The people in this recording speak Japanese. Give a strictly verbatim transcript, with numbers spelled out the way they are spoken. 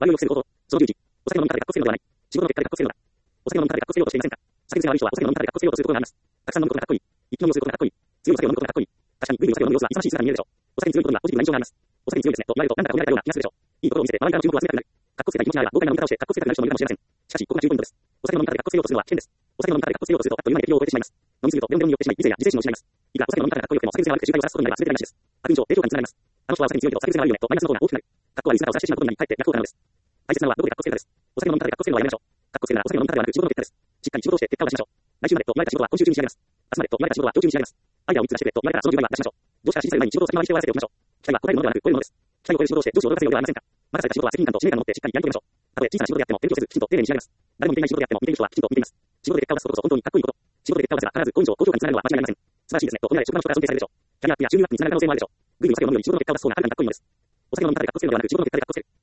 割を良くする方法。そのじゅういち、お酒の飲み方で格好つけるのではない。仕事の結果で格好つけるのだ。お酒の飲み方で格好つけようとしていませんか？酒癖が悪い人はお酒の飲み方で格好つけようとすることがあります。たくさん飲むことがかっこいい。一気飲みをすることがかっこいい。強いお酒を飲むことがかっこいい。確かに、グイグイお酒を飲む様子は勇ましい姿に見えるでしょう。お酒に強いことにはポジティブな印象があります。お酒に強いですねと言われるとなんだか褒められたような気がするでしょう。いいところを見せて周りからの注目を集めたくなる。格好つけたい気持ちがあれば豪快な飲み方をして格好つけたくなる人もいるかもしれません。しかし、ここが重要ポイントです。お酒の飲み方で格好つけようとするのは危険です。お酒の飲み方で格好つけようとするとあっという間に適応を超えてしまいます。飲みすぎるとベロベロに酔ってしまい理性や自制心を失います。いくらお酒の飲み方がかっこよくても酒癖が悪くて集会をさすことになれば全て台無しです。悪印象、影響感につながります。あの人はお酒に強いけど酒癖が悪いよねとマイナスの方が大きくなる。かっこ悪い姿をさしてしまうことになり、かえって逆効果なのです。大切なのはどこで格好つけるかです。お酒の飲み方で格好つけるのはやめましょう。格好つけるならお酒の飲み方ではなく仕事の結果です。しっかり仕事をして結果を出しましょう。来週までと言われた仕事は今週中に仕上げます。明日までと言われた仕事は今日中に仕上げます。アイデアをみっつ出してくれと言われたらその順番は出しましょう。上司から指示される前に仕事を先回りして終わらせておきましょう。期待は答えるものではなく超えるものです。期待を超える仕事をして上司を驚かせるようではありませんか。任された仕事は責任感と使命感を持ってしっかりやり遂げましょう。たとえ小さな仕事であっても勉強せずきちんと丁寧に仕上げます。誰も見ていない仕事であっても見ている人はきちんと見ています。仕事で結果を出すことこそ本当にかっこいいこと。仕事で結果を出せば必ず好印象、高評価につながるのは間違いありません。素晴らしいですねと褒められ職場の人から尊敬されるでしょう。キャリアアップや収入アップにつながる可能性もあるでしょう。グイグイお酒を飲むより仕事の結果を出す方がはるかにかっこいいのです。お酒の飲み方で格好つけるのではなく仕事の結果で格好つける。